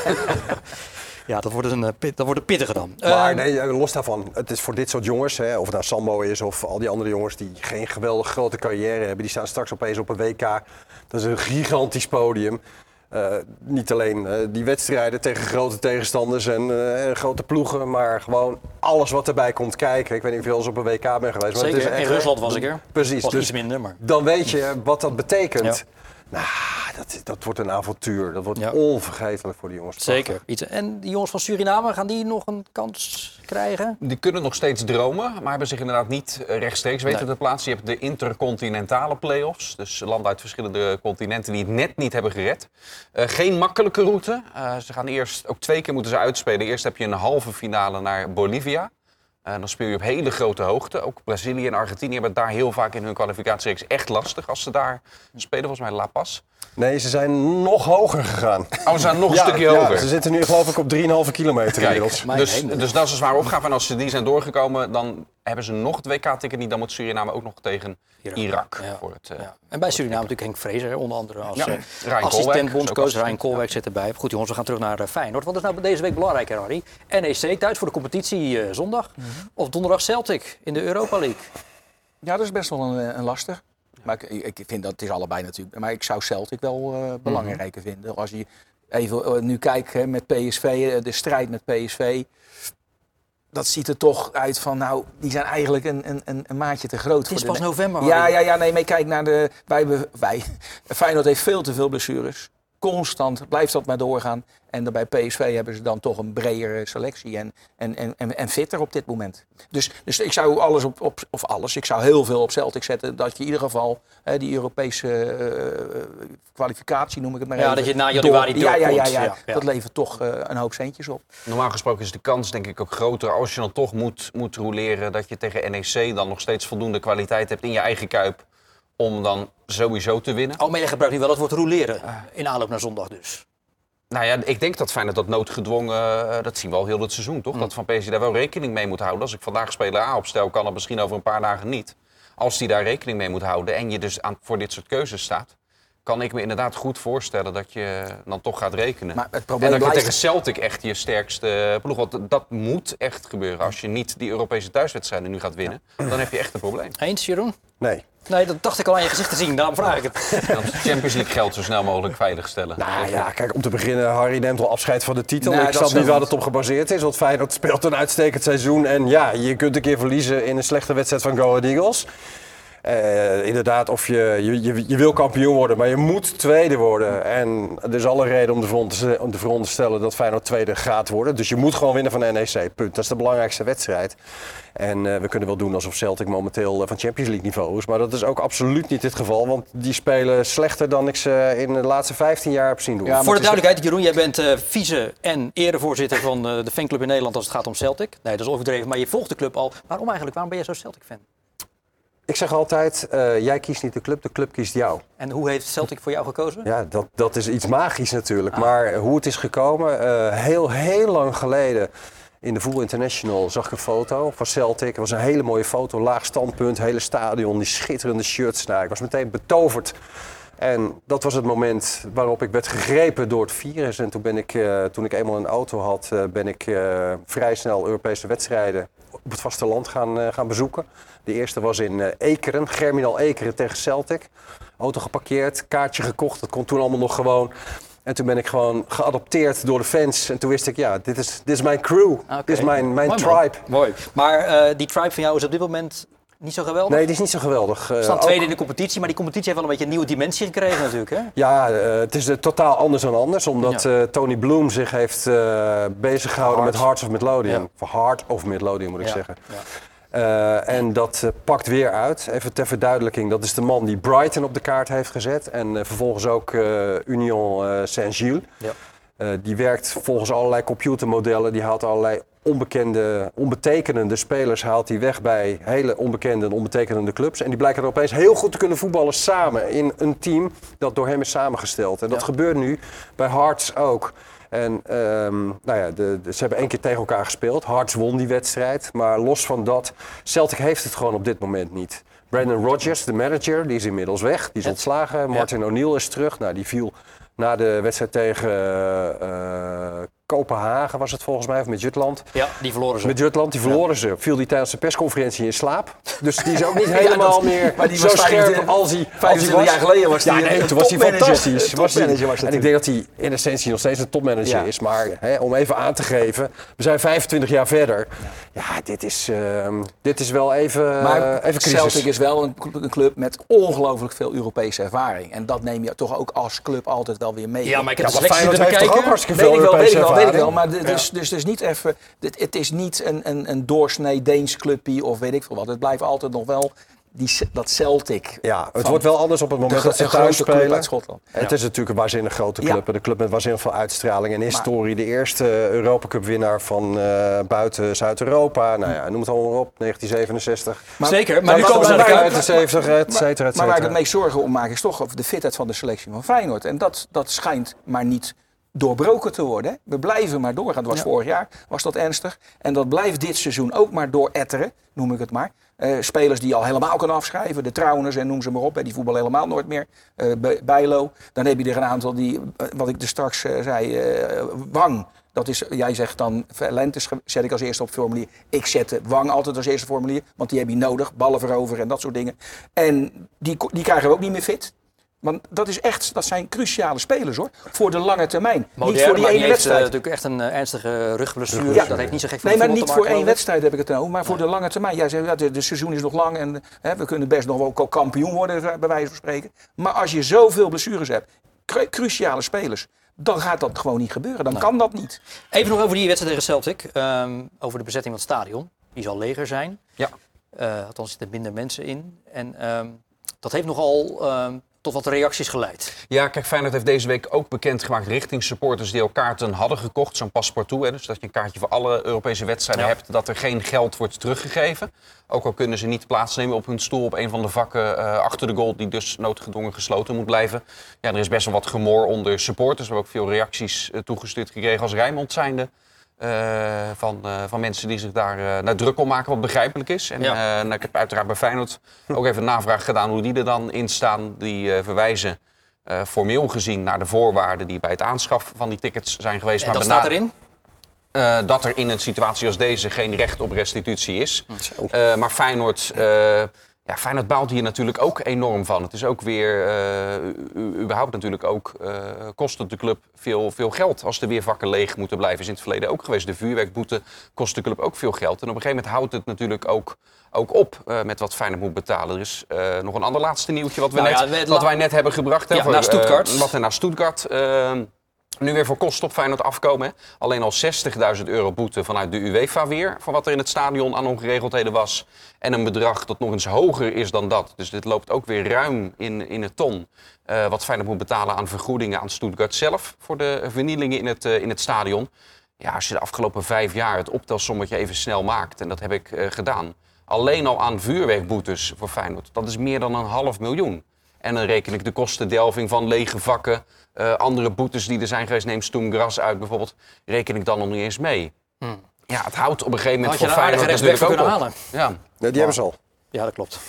ja dat, wordt een, dat wordt een pittige dan.
Maar
Uh,
nee, los daarvan, het is voor dit soort jongens, hè, of het nou Sambo is of al die andere jongens die geen geweldig grote carrière hebben, die staan straks opeens op een W K. Dat is een gigantisch podium. Uh, niet alleen uh, die wedstrijden tegen grote tegenstanders en uh, grote ploegen, maar gewoon alles wat erbij komt kijken. Ik weet niet of je wel eens op een W K bent geweest. Maar
zeker,
het is echt,
in Rusland was ik er.
Precies,
was
dus
iets minder, maar...
dan weet je wat dat betekent.
Ja.
Nou, dat, dat wordt een avontuur. Dat wordt
Ja.
onvergetelijk voor die jongens.
Zeker. Iets. En die jongens van Suriname, gaan die nog een kans krijgen?
Die kunnen nog steeds dromen, maar hebben zich inderdaad niet rechtstreeks weten
Nee.
te plaatsen. Je hebt de intercontinentale play-offs, dus landen uit verschillende continenten die het net niet hebben gered. Uh, geen makkelijke route. Uh, ze gaan eerst, ook twee keer moeten ze uitspelen. Eerst heb je een halve finale naar Bolivia. Uh, dan speel je op hele grote hoogte. Ook Brazilië en Argentinië hebben het daar heel vaak in hun kwalificatiereeks echt lastig als ze daar spelen. Volgens mij La Paz.
Nee, ze zijn nog hoger gegaan.
Oh, ze zijn nog een
Ja,
stukje
ja,
hoger.
ze zitten nu geloof ik op drieënhalve kilometer
Kijk,
inmiddels.
Mijn
dus,
hemel.
dus dat is een zware opgave. En als ze die zijn doorgekomen, dan hebben ze nog het W K-ticket niet. Dan moet Suriname ook nog tegen Irak.
Ja.
Voor het, uh,
Ja. En bij Suriname natuurlijk Henk Vrezer, onder andere als
Ja,
uh,
Ryan Koolwijk,
assistent
ook
bondscoach.
assistent.
Ryan Koolwijk zit erbij. Goed jongens, we gaan terug naar uh, Feyenoord. Wat is nou deze week belangrijk, Harry? N E C thuis voor de competitie uh, zondag. Mm-hmm. Of donderdag Celtic in de Europa League.
Ja, dat is best wel een, een lastig. Maar ik, ik vind dat het is allebei natuurlijk. Maar ik zou Celtic wel uh, belangrijker mm-hmm. vinden. Als je even uh, nu kijkt hè, met P S V, uh, de strijd met P S V. Dat ziet er toch uit van, nou, die zijn eigenlijk een, een, een maatje te groot.
Het is
voor
pas
de...
november.
Ja,
Harry.
ja, ja, nee, maar kijk naar de... Wij, wij, Feyenoord heeft veel te veel blessures. Constant blijft dat maar doorgaan. En bij P S V hebben ze dan toch een bredere selectie en, en, en, en, en fitter op dit moment. Dus, dus ik zou alles op, op, of alles, ik zou heel veel op Celtic zetten. Dat je in ieder geval hè, die Europese uh, kwalificatie, noem ik het maar
Ja,
even.
dat je na januari
door, ja, ja, ja,
doorkomt.
ja,
Ja, ja.
Dat levert toch uh, een hoop centjes op.
Normaal gesproken is de kans denk ik ook groter als je dan toch moet, moet roleren. Dat je tegen N E C dan nog steeds voldoende kwaliteit hebt in je eigen kuip. Om dan sowieso te winnen.
Oh, maar je gebruikt nu wel het woord roleren in aanloop naar zondag dus.
Nou ja, ik denk dat Feyenoord dat noodgedwongen, uh, dat zien we al heel het seizoen, toch?
Mm.
Dat Van Persie daar wel rekening mee moet houden. Als ik vandaag speler A opstel, kan het misschien over een paar dagen niet. Als die daar rekening mee moet houden en je dus aan, voor dit soort keuzes staat, kan ik me inderdaad goed voorstellen dat je dan toch gaat rekenen.
Maar het probleem
en dat je
blijft...
tegen Celtic echt je sterkste ploeg, want dat moet echt gebeuren. Als je niet die Europese thuiswedstrijden nu gaat winnen, dan heb je echt een probleem.
Eens, Jeroen?
Nee.
Nee, dat dacht ik al aan je gezicht te zien, daarom vraag ik het.
En dan Champions League geld zo snel mogelijk veiligstellen.
Nou ja, kijk, om te beginnen, Harry neemt al afscheid van de titel.
Nee,
ik
dat
snap
is
niet
wel
waar
goed.
het op gebaseerd is. Want Feyenoord speelt een uitstekend seizoen. En ja, je kunt een keer verliezen in een slechte wedstrijd van Go Ahead Eagles. Uh, inderdaad, of je, je, je, je wil kampioen worden, maar je moet tweede worden. En er is alle reden om te, veronderstellen, om te veronderstellen dat Feyenoord tweede gaat worden. Dus je moet gewoon winnen van N E C, punt. Dat is de belangrijkste wedstrijd. En uh, we kunnen wel doen alsof Celtic momenteel uh, van Champions League niveau is. Maar dat is ook absoluut niet het geval. Want die spelen slechter dan ik ze in de laatste vijftien jaar heb zien doen.
Ja, voor de duidelijkheid, Jeroen, jij bent uh, vice en erevoorzitter van uh, de fanclub in Nederland als het gaat om Celtic. Nee, dat is overdreven, maar je volgt de club al. Waarom eigenlijk? Waarom ben je zo Celtic-fan?
Ik zeg altijd, uh, jij kiest niet de club, de club kiest jou.
En hoe heeft Celtic voor jou gekozen?
Ja, dat, dat is iets magisch natuurlijk. Ah. Maar hoe het is gekomen, uh, heel, heel lang geleden in de Voetbal International zag ik een foto van Celtic. Het was een hele mooie foto, laag standpunt, hele stadion, die schitterende shirts. Nou, ik was meteen betoverd. En dat was het moment waarop ik werd gegrepen door het virus. En toen ben ik, uh, toen ik eenmaal een auto had, uh, ben ik uh, vrij snel Europese wedstrijden op het vasteland gaan, uh, gaan bezoeken. De eerste was in uh, Ekeren, Germinal Ekeren tegen Celtic. Auto geparkeerd, kaartje gekocht, dat kon toen allemaal nog gewoon. En toen ben ik gewoon geadopteerd door de fans. En toen wist ik, ja, dit is, dit is mijn crew, okay. Dit is mijn, mijn
Mooi,
tribe.
Mooi. Maar uh, die tribe van jou is op dit moment niet zo geweldig?
Nee, die is niet zo geweldig.
We staan tweede in de competitie, maar die competitie heeft wel een beetje een nieuwe dimensie gekregen natuurlijk, hè?
Ja, uh, het is uh, totaal anders dan anders. Omdat ja. uh, Tony Bloom zich heeft uh, bezig gehouden met Hearts of Midlothian. Ja. Of Heart of Midlothian moet ik ja. zeggen. Ja. Uh, en dat uh, pakt weer uit. Even ter verduidelijking, dat is de man die Brighton op de kaart heeft gezet. En uh, vervolgens ook uh, Union uh, Saint-Gilles. Ja. Uh, die werkt volgens allerlei computermodellen. Die haalt allerlei onbekende, onbetekenende spelers haalt hij weg bij hele onbekende en onbetekenende clubs. En die blijken er opeens heel goed te kunnen voetballen samen in een team dat door hem is samengesteld. En dat ja. gebeurt nu bij Hearts ook. En um, nou ja, de, de, ze hebben één keer tegen elkaar gespeeld. Hearts won die wedstrijd. Maar los van dat, Celtic heeft het gewoon op dit moment niet. Brendan Rodgers, de manager, die is inmiddels weg. Die is ontslagen. Martin ja. O'Neill is terug. Nou, die viel na de wedstrijd tegen uh, Kopenhagen, was het volgens mij, of met Jutland.
Ja, die verloren ze.
Met Jutland, die verloren ja. ze. Viel die tijdens de persconferentie in slaap. Dus die is ook niet helemaal ja, dat, meer maar die zo was scherp vijfentwintig,
als hij vijfentwintig jaar geleden was.
Ja,
die,
nee, toen was hij fantastisch. Was die, was en ik denk dat hij in essentie nog steeds een topmanager ja. is. Maar hè, om even aan te geven, we zijn vijfentwintig jaar verder. Ja, ja dit, is, uh, dit is wel even,
maar
uh, even crisis.
Celtic is wel een, een club met ongelooflijk veel Europese ervaring. En dat neem je toch ook als club altijd wel weer mee.
Ja, maar ik heb
ja,
de selectie te bekijken.
Ook hartstikke veel
weet ik wel, weet ik wel, weet ik wel. Maar
Ja.
dus, dus, dus niet even, dit, het is niet een, een, een doorsnee Deens clubje of weet ik veel wat. Het blijft altijd nog wel die, dat Celtic.
Ja, het wordt wel anders op het moment de, dat ze thuis spelen.
Uit Schotland.
Ja. Het is natuurlijk een waanzinnig grote club. Ja. De club met waanzinnig veel uitstraling en historie. Maar, de eerste Europa-Cup winnaar van uh, buiten Zuid-Europa. Nou ja, noem het allemaal op. negentien zevenenzestig.
Maar, Zeker, maar, maar nu komen ze naar de
vijfenzeventig, et cetera, et
Maar waar ik het meest zorgen om maak is toch over de fitheid van de selectie van Feyenoord. En dat, dat schijnt maar niet doorbroken te worden. Hè? We blijven maar doorgaan. Dat was ja. vorig jaar, was dat ernstig. En dat blijft dit seizoen ook maar dooretteren, noem ik het maar. Uh, spelers die al helemaal kunnen afschrijven. De Trauners en noem ze maar op. Hè, die voetbal helemaal nooit meer. Uh, Bijlo. Dan heb je er een aantal die, uh, wat ik er straks uh, zei, uh, Wang. Dat is, jij zegt dan, Lentes zet ik als eerste op het formulier. Ik zet Wang altijd als eerste formulier. Want die heb je nodig. Ballen veroveren en dat soort dingen. En die, die krijgen we ook niet meer fit. Want dat, is echt, dat zijn cruciale spelers hoor, voor de lange termijn.
Modern,
niet voor die
maar
ene
die heeft
wedstrijd.
Uh, natuurlijk echt een uh, ernstige rugblessure.
Ja.
Dat heeft niet zo gek veel
Nee, maar
niet
niet voor één wedstrijd heb ik het over, maar voor nee. de lange termijn. Jij zegt, ja, de, de seizoen is nog lang en hè, we kunnen best nog wel kampioen worden, bij wijze van spreken. Maar als je zoveel blessures hebt, cru- cruciale spelers, dan gaat dat gewoon niet gebeuren. Dan nee. kan dat niet.
Even nog over die wedstrijd tegen Celtic. Um, over de bezetting van het stadion. Die zal leger zijn.
Ja.
Uh, althans zitten minder mensen in. En um, dat heeft nogal Um, tot wat reacties geleid.
Ja, kijk, Feyenoord heeft deze week ook bekendgemaakt richting supporters die al kaarten hadden gekocht. Zo'n paspartout, hè, dus dat je een kaartje voor alle Europese wedstrijden ja. hebt, dat er geen geld wordt teruggegeven. Ook al kunnen ze niet plaatsnemen op hun stoel op een van de vakken uh, achter de goal, die dus noodgedwongen gesloten moet blijven. Ja, er is best wel wat gemor onder supporters. We hebben ook veel reacties uh, toegestuurd gekregen als Rijnmond zijnde. Uh, van, uh, van mensen die zich daar uh, nou, druk om maken, wat begrijpelijk is. En ja. uh, nou, ik heb uiteraard bij Feyenoord ook even een navraag gedaan hoe die er dan in staan. Die uh, verwijzen uh, formeel gezien naar de voorwaarden die bij het aanschaffen van die tickets zijn geweest.
En
maar
dat staat erin?
Uh, dat er in een situatie als deze geen recht op restitutie is. Uh, maar Feyenoord uh, Ja, Feyenoord baalt hier natuurlijk ook enorm van. Het is ook weer, uh, überhaupt natuurlijk ook, uh, kost het de club veel, veel geld. Als er weer vakken leeg moeten blijven, is in het verleden ook geweest. De vuurwerkboete kost de club ook veel geld. En op een gegeven moment houdt het natuurlijk ook, ook op uh, met wat Feyenoord moet betalen. Er is uh, nog een ander laatste nieuwtje wat, we
nou
net,
ja, we,
wat wij net hebben gebracht. Hè,
ja,
voor,
naar Stuttgart.
Uh, wat er naar Stuttgart... Uh, Nu weer voor kosten op Feyenoord afkomen. Hè. Alleen al zestigduizend euro boete vanuit de UEFA weer. Voor wat er in het stadion aan ongeregeldheden was. En een bedrag dat nog eens hoger is dan dat. Dus dit loopt ook weer ruim in, in het ton. Uh, wat Feyenoord moet betalen aan vergoedingen aan Stuttgart zelf. Voor de vernielingen in het, uh, in het stadion. Ja, als je de afgelopen vijf jaar het optelsommetje even snel maakt. En dat heb ik uh, gedaan. Alleen al aan vuurwerkboetes voor Feyenoord. Dat is meer dan een half miljoen. En dan reken ik de kostendelving van lege vakken, uh, andere boetes die er zijn geweest, neem Stoemgras uit bijvoorbeeld, reken ik dan nog niet eens mee. Hmm. Ja, het houdt op een gegeven moment voor Feyenoord natuurlijk ook op.
Halen.
Ja.
Nee, die wow. hebben ze al.
Ja, dat klopt.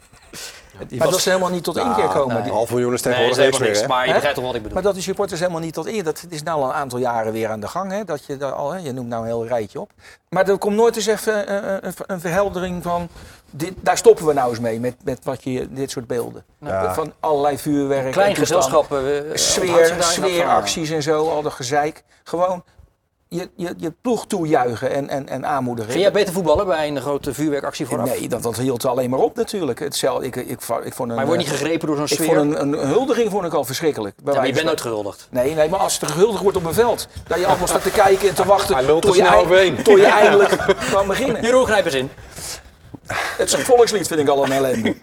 Die maar was... dat ze helemaal niet tot één keer komen.
Nee.
Die...
half miljoen is tegenwoordig
nee,
niks meer.
Niks, maar je
He?
begrijpt toch wat ik bedoel.
Maar dat die supporters helemaal niet tot één. Dat is nou al een aantal jaren weer aan de gang. Hè? Dat je, daar al, hè? Je noemt nou een heel rijtje op. Maar er komt nooit eens even uh, een, een verheldering van... Dit, daar stoppen we nou eens mee, met, met wat je, dit soort beelden.
Ja.
Van allerlei vuurwerk.
Klein gezelschap. Uh,
sfeer, sfeeracties en zo, al dat gezeik. Gewoon... Je, je, je ploeg toejuichen en, en, en aanmoedigen.
Ging jij beter voetballen bij een grote vuurwerkactie vooraf?
Nee, dat, dat hield alleen maar op natuurlijk. Hetzelfde, ik, ik, ik, ik vond een,
maar je wordt niet gegrepen door zo'n sfeer?
Ik vond een, een huldiging vond ik al verschrikkelijk.
Ja, maar je bent nooit gehuldigd.
Nee, nee, maar als er gehuldigd wordt op een veld... dat je allemaal staat te kijken en te wachten...
tot je,
eind, tot je eindelijk kan beginnen.
Jeroen, grijp eens in.
Het is een volkslied, vind ik al een ellende.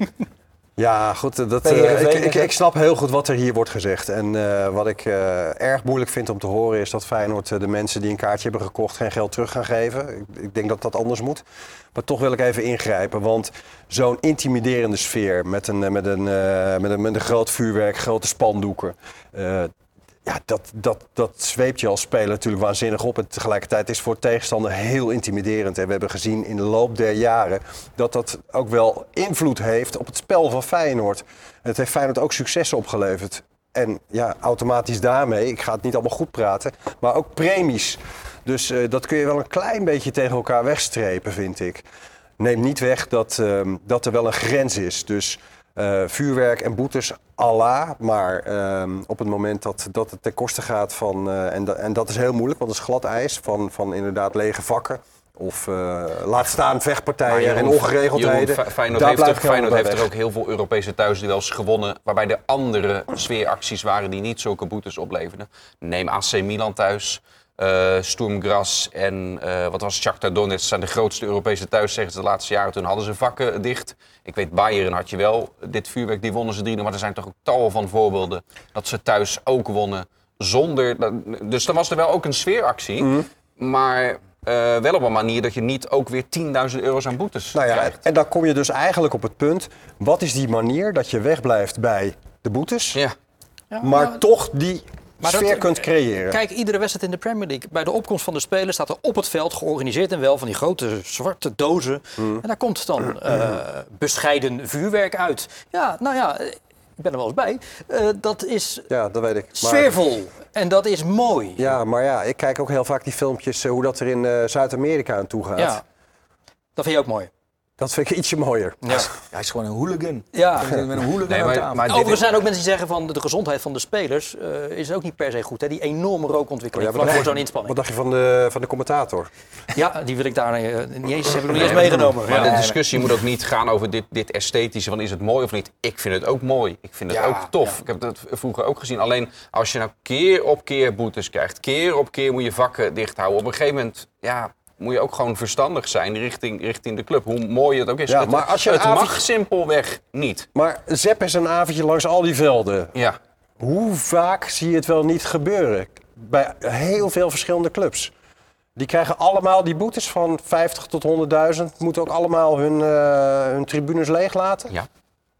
Ja, goed. Dat, uh, ik, ik, ik snap heel goed wat er hier wordt gezegd. En uh, wat ik uh, erg moeilijk vind om te horen is dat Feyenoord uh, de mensen die een kaartje hebben gekocht geen geld terug gaan geven. Ik, ik denk dat dat anders moet. Maar toch wil ik even ingrijpen, want zo'n intimiderende sfeer met een, met een, uh, met een, met een groot vuurwerk, grote spandoeken. Uh, Ja, dat, dat, dat zweept je als speler natuurlijk waanzinnig op. En tegelijkertijd is het voor de tegenstander heel intimiderend. En we hebben gezien in de loop der jaren dat dat ook wel invloed heeft op het spel van Feyenoord. Het heeft Feyenoord ook successen opgeleverd. En ja, automatisch daarmee, ik ga het niet allemaal goed praten, maar ook premies. Dus uh, dat kun je wel een klein beetje tegen elkaar wegstrepen, vind ik. Neem niet weg dat, uh, dat er wel een grens is. Dus... Uh, vuurwerk en boetes, Allah, maar uh, op het moment dat, dat het ten koste gaat van, uh, en, da, en dat is heel moeilijk, want het is glad ijs, van, van inderdaad lege vakken of uh, laat staan vechtpartijen Jeroen, en ongeregeldheden.
Jeroen, Feyenoord heeft, er, Feyenoord heeft er ook heel veel Europese thuisduels gewonnen, waarbij er andere sfeeracties waren die niet zulke boetes opleverden. Neem A C Milan thuis. Uh, Sturm Graz en uh, wat was Shakhtar Donetsk zijn de grootste Europese thuiszeggers de laatste jaren. Toen hadden ze vakken dicht. Ik weet, Bayern had je wel dit vuurwerk, die wonnen ze drie. Maar er zijn toch ook tal van voorbeelden dat ze thuis ook wonnen zonder... Dus dan was er wel ook een sfeeractie, mm. maar uh, wel op een manier dat je niet ook weer tienduizend euro's aan boetes
nou ja,
krijgt.
En dan kom je dus eigenlijk op het punt, wat is die manier dat je wegblijft bij de boetes,
ja.
Ja, maar ja. toch die...
Maar
sfeer
dat,
kunt creëren.
Kijk, iedere wedstrijd in de Premier League. Bij de opkomst van de spelers staat er op het veld georganiseerd en wel van die grote zwarte dozen. Mm. En daar komt dan uh, bescheiden vuurwerk uit. Ja, nou ja, ik ben er wel eens bij. Uh, dat is
ja, dat weet ik.
sfeervol. Maar... En dat is mooi.
Ja, maar ja, ik kijk ook heel vaak die filmpjes uh, hoe dat er in uh, Zuid-Amerika aan toe gaat.
Ja, dat vind je ook mooi.
Dat vind ik ietsje mooier.
Ja. Ja, hij is gewoon een hooligan.
Ja.
Met een hooligan
nee, maar,
aan
maar
Overigens zijn er ook mensen die zeggen van de gezondheid van de spelers uh, is ook niet per se goed. Hè? Die enorme rookontwikkeling
oh ja,
voor zo'n inspanning.
Wat dacht je van de, van de commentator?
Ja, die wil ik daar uh, niet eens, heb ik nog niet eens meegenomen.
Maar
ja.
de discussie moet ook niet gaan over dit, dit esthetische, van is het mooi of niet. Ik vind het ook mooi. Ik vind het ja, ook tof. Ja. Ik heb dat vroeger ook gezien. Alleen als je nou keer op keer boetes krijgt, keer op keer moet je vakken dicht houden. Op een gegeven moment, ja... moet je ook gewoon verstandig zijn richting, richting de club. Hoe mooi het ook is.
Ja,
het
maar als je
het
avond...
mag simpelweg niet.
Maar zep eens een avondje langs al die velden.
Ja.
Hoe vaak zie je het wel niet gebeuren? Bij heel veel verschillende clubs. Die krijgen allemaal die boetes van vijftig tot honderdduizend. Moeten ook allemaal hun, uh, hun tribunes leeglaten.
Ja.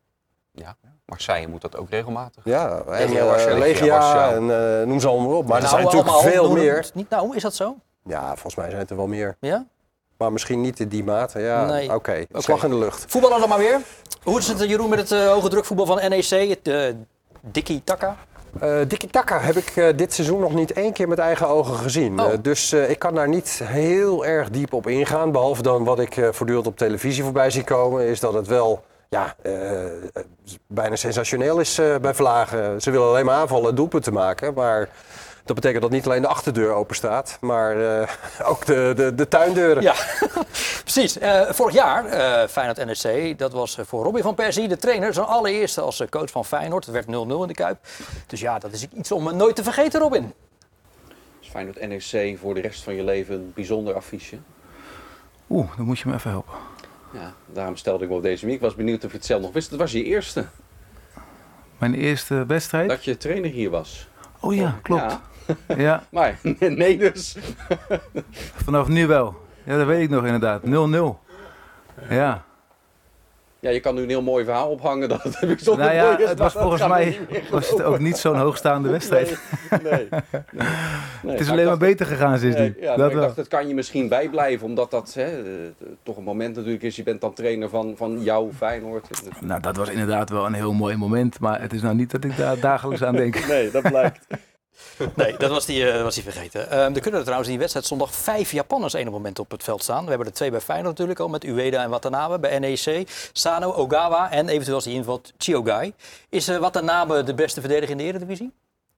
Ja. Marseille moet dat ook regelmatig.
Ja, en
Legia,
uh,
Legia,
Legia en uh, noem ze allemaal op. Maar
nou,
er zijn natuurlijk
allemaal,
veel
doen
meer.
Niet, nou, is dat zo?
Ja, volgens mij zijn het er wel meer.
Ja?
Maar misschien niet in die mate. Ja,
nee.
oké. Okay.
Okay.
Slag in de lucht.
Voetballen dan maar weer. Hoe is het, Jeroen, met het uh, hoge drukvoetbal van N E C? Het uh, Dikkie Taka?
Uh, Dikkie Taka heb ik uh, dit seizoen nog niet één keer met eigen ogen gezien.
Oh.
Uh, dus uh, ik kan daar niet heel erg diep op ingaan. Behalve dan wat ik uh, voortdurend op televisie voorbij zie komen. Is dat het wel ja, uh, bijna sensationeel is uh, bij Vlagen. Ze willen alleen maar aanvallen en doelpunten maken. Maar dat betekent dat niet alleen de achterdeur open staat, maar uh, ook de, de, de tuindeuren.
Ja, precies. Uh, vorig jaar, uh, Feyenoord N E C, dat was voor Robin van Persie, de trainer, zijn allereerste als coach van Feyenoord. Het werd nul nul in de Kuip. Dus ja, dat is iets om nooit te vergeten, Robin.
Is Feyenoord N E C voor de rest van je leven een bijzonder affiche?
Oeh, dan moet je me even helpen.
Ja, daarom stelde ik me op deze manier. Ik was benieuwd of je het zelf nog wist. Dat was je eerste.
Mijn eerste wedstrijd?
Dat je trainer hier was.
Oh ja, klopt.
Ja.
Ja.
Maar nee dus.
Vanaf nu wel. Ja, dat weet ik nog inderdaad. nul nul. Ja.
Ja, je kan nu een heel mooi verhaal ophangen dat het bijzonder
nou ja,
mooi is.
het was volgens mij was het ook niet zo'n hoogstaande wedstrijd.
Nee, nee, nee. nee
het is alleen maar beter gegaan sindsdien.
Nee, ja,
dat
ik
wel.
dacht, dat kan je misschien bijblijven, omdat dat hè, toch een moment natuurlijk is. Je bent dan trainer van, van jouw Feyenoord.
Nou, dat was inderdaad wel een heel mooi moment, maar het is nou niet dat ik daar dagelijks aan denk.
Nee, dat blijkt.
Nee, dat was die, uh, was die vergeten. Uh, er kunnen er trouwens in die wedstrijd zondag vijf Japanners één moment op het veld staan. We hebben er twee bij Feyenoord natuurlijk al, met Ueda en Watanabe. Bij N E C, Sano, Ogawa en eventueel als die invalt Chiogai. Is uh, Watanabe de beste verdediger in de Eredivisie?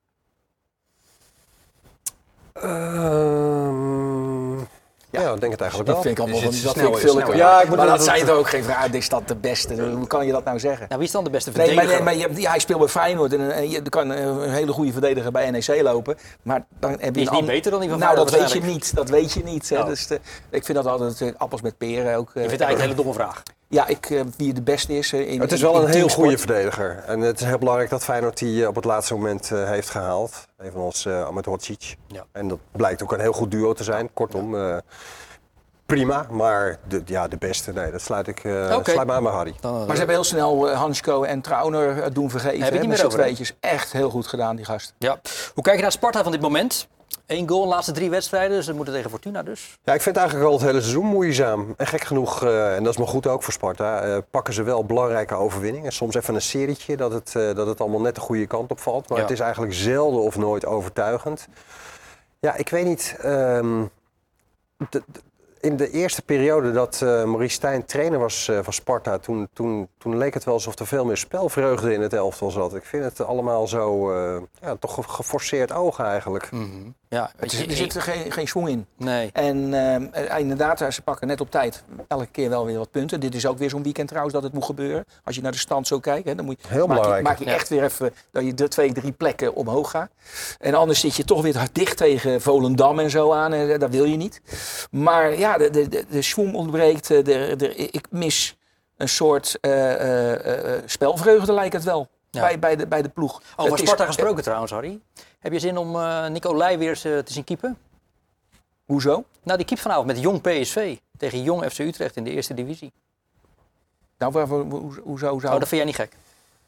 Um, ja, ja, ik denk het eigenlijk
dat
wel.
Vind ik allemaal
dat
dat
snel,
vind ik veel
snel,
ja,
ja,
maar dat zijn toch ook geen vragen. Is dat de beste? Hoe kan je dat nou zeggen?
Nou, wie is dan de beste
Nee,
verdediger?
maar, maar je, ja, hij speelt bij Feyenoord en, en je kan een hele goede verdediger bij N E C lopen. Maar dan heb je
Die is
een
niet
an-
beter dan die van
Nou, dat
Feyenoord
weet je niet. Dat weet je niet. Hè.
Nou.
Dus de, ik vind dat altijd uh, appels met peren ook. Uh,
Je vindt het eigenlijk een hele domme vraag.
Ja, ik, uh, wie de beste is uh, in
Het is
in-
wel
in
een heel
teamsport.
goede verdediger. En het is heel belangrijk dat Feyenoord die uh, op het laatste moment uh, heeft gehaald. Evenals uh, Ahmed Hodzic.
Ja.
En dat blijkt ook een heel goed duo te zijn. Kortom, uh, prima. Maar de, ja, de beste, nee, dat sluit ik uh,
Okay.
sluit me aan bij Harry.
Dan, uh,
Maar ze hebben heel snel uh, Hansko en Trauner uh, doen vergeten.
Heb je
hè,
niet
met
meer
z'n
over, hè?
tweetjes. Echt heel goed gedaan, die gast.
ja. Hoe kijk je naar Sparta van dit moment? Eén goal in de laatste drie wedstrijden. Ze moeten tegen Fortuna dus.
Ja, ik vind het eigenlijk wel het hele seizoen moeizaam. En gek genoeg, uh, en dat is maar goed ook voor Sparta, uh, pakken ze wel belangrijke overwinningen. Soms even een serietje dat het, uh, dat het allemaal net de goede kant op valt. Maar
Ja.
het is eigenlijk zelden of nooit overtuigend. Ja, ik weet niet. Um, de, de, in de eerste periode dat uh, Maurice Stijn trainer was uh, van Sparta, toen, toen, toen leek het wel alsof er veel meer spelvreugde in het elftal zat. Ik vind het allemaal zo, uh, ja, toch ge- geforceerd oog eigenlijk.
Mm-hmm. Ja,
Het is, er zit er geen, geen schwung in.
Nee.
En uh, inderdaad, ze pakken net op tijd elke keer wel weer wat punten. Dit is ook weer zo'n weekend trouwens dat het moet gebeuren. Als je naar de stand zo kijkt, hè, dan moet je,
Heel
maak je,
belangrijk.
maak je echt weer even dat je de twee, drie plekken omhoog gaat. En anders zit je toch weer dicht tegen Volendam en zo aan. En dat wil je niet. Maar ja, de, de, de, de schwung ontbreekt. De, de, ik mis een soort uh, uh, uh, spelvreugde lijkt het wel.
Ja.
Bij, bij, de, bij de ploeg.
Over
Het is-
Sparta gesproken trouwens, Harry. Heb je zin om uh, Nicolai weer eens, uh, te zien keepen?
Hoezo?
Nou, die keept vanavond met Jong P S V tegen Jong F C Utrecht in de eerste divisie.
Nou, waar, hoe, hoe, hoezo zou...
Oh, dat vind jij niet gek?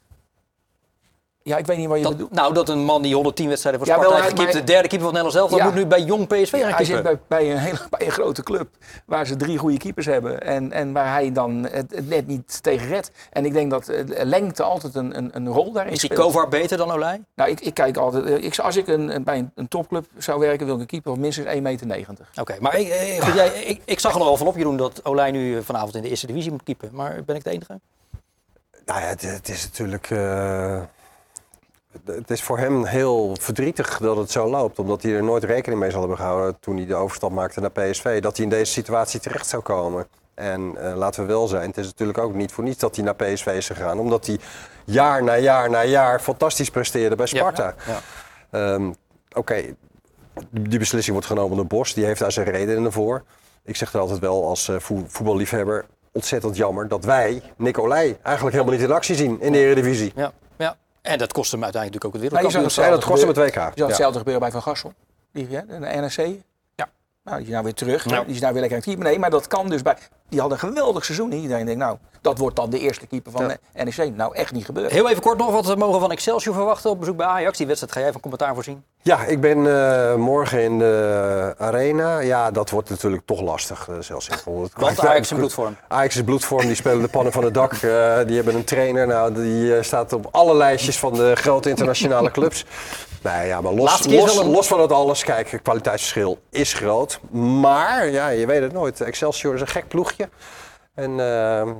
Ja, ik weet niet wat je
Dat,
bedoelt.
nou, dat een man die honderdtien wedstrijden voor
Ja,
Sparta
wel,
heeft
hij-
gekiept, de
maar-
derde keeper van Nederland zelf, dan
Ja.
moet nu bij Jong P S V gaan
Hij
keepen.
zit bij, bij, een hele, bij een grote club waar ze drie goede keepers hebben. En, en waar hij dan het, het net niet tegen redt. En ik denk dat eh, lengte altijd een, een, een rol daarin
Is die
speelt.
Kovar beter dan Olij?
Nou, ik, ik kijk altijd... eh, Ik, als ik een, een- bij een, een topclub zou werken, wil ik een keeper van minstens één meter negentig.
Oké, maar ik, eh, goed, jij, ik, ik zag er nog wel van op, Jeroen, dat Olij nu vanavond in de eerste divisie moet keepen. Maar ben ik de enige?
Nou ja, het, het is natuurlijk... Uh, het is voor hem heel verdrietig dat het zo loopt. Omdat hij er nooit rekening mee zal hebben gehouden toen hij de overstap maakte naar P S V. Dat hij in deze situatie terecht zou komen. En uh, laten we wel zijn, het is natuurlijk ook niet voor niets dat hij naar P S V is gegaan. Omdat hij jaar na jaar na jaar fantastisch presteerde bij Sparta.
Ja, ja.
Um, Oké, okay, die beslissing wordt genomen door Bos. Die heeft daar zijn redenen voor. Ik zeg er altijd wel als uh, vo- voetballiefhebber ontzettend jammer dat wij Nicolai eigenlijk helemaal niet in actie zien in de Eredivisie.
Ja, ja. En dat kost hem uiteindelijk natuurlijk ook het
Nou, je zag
wereldkampioenschap.
Ja, dat kost hem het W K.
Je zag
Ja.
hetzelfde gebeuren bij Van Gassel. Die, hè, de N R C.
Ja.
Nou, die is nou weer terug.
Ja.
Die is nou weer lekker actief. Nee, maar dat kan dus bij... Die had een geweldig seizoen. Iedereen denkt, nou, dat wordt dan de eerste keeper van
Ja.
de N R C. Nou, echt niet gebeurd.
Heel even kort nog, wat we mogen van Excelsior verwachten op bezoek bij Ajax. Die wedstrijd ga jij van commentaar voorzien.
Ja, ik ben uh, morgen in de Arena. Ja, dat wordt natuurlijk toch lastig. Dat is heel simpel. Het-
Want Ajax in bloedvorm.
Ajax is bloedvorm, die spelen de pannen van het dak. Uh, die hebben een trainer, nou, die uh, staat op alle lijstjes van de grote internationale clubs. Nee, ja, maar los,
Laatste keer
los,
wel een-
los van dat alles, kijk, het kwaliteitsverschil is groot. Maar, ja, je weet het nooit. Excelsior is een gek ploegje. En uh,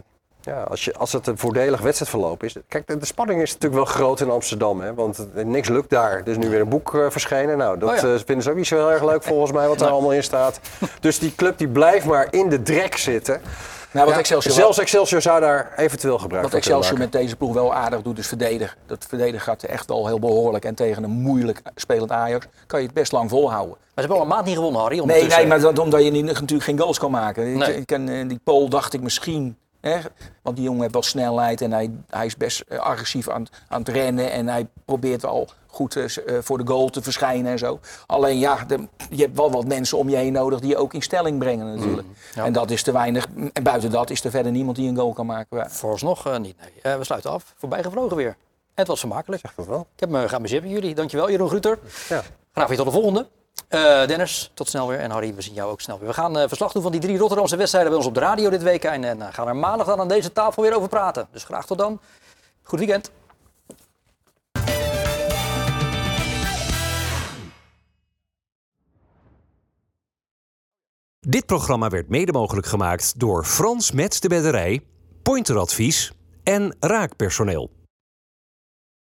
Ja, als, je, als het een voordelig wedstrijdverloop is. Kijk, de, de spanning is natuurlijk wel groot in Amsterdam. Hè, want het, niks lukt daar. Er is nu weer een boek uh, verschenen. Nou, dat oh ja. uh, vinden ze ook niet zo heel erg leuk volgens mij wat daar allemaal in staat. Dus die club die blijft maar in de drek zitten.
Nou, wat
ja,
Excelsior
zelfs Excelsior zou daar eventueel gebruik van
Wat Excelsior met deze ploeg wel aardig doet, is verdedigen. Dat verdedigen gaat echt wel heel behoorlijk. En tegen een moeilijk spelend Ajax kan je het best lang volhouden.
Maar ze hebben al een maand niet gewonnen, Harry.
Nee, nee, maar dat, omdat je niet, natuurlijk geen goals kan maken.
Nee.
Ik, ik, die Pool dacht ik misschien... Hè, want die jongen heeft wel snelheid en hij, hij is best uh, agressief aan, aan het rennen. En hij probeert wel goed uh, voor de goal te verschijnen en zo. Alleen ja, de, je hebt wel wat mensen om je heen nodig die je ook in stelling brengen natuurlijk. Mm, ja. En dat is te weinig. En buiten dat is er verder niemand die een goal kan maken.
Vooralsnog uh, niet, nee. Uh, we sluiten af. Voorbij gevlogen weer. Het was vermakelijk.
Zeg dat wel.
Ik heb me geamuseerd met jullie. Dankjewel, Jeroen Gruter.
Ja.
Graag weer tot de volgende. Uh, Dennis, tot snel weer. En Harry, we zien jou ook snel weer. We gaan uh, verslag doen van die drie Rotterdamse wedstrijden bij ons op de radio dit week. En, en uh, gaan er maandag dan aan deze tafel weer over praten. Dus graag tot dan. Goed weekend.
Dit programma werd mede mogelijk gemaakt door Frans Metz de Bedderij, Pointer Advies en Raakpersoneel.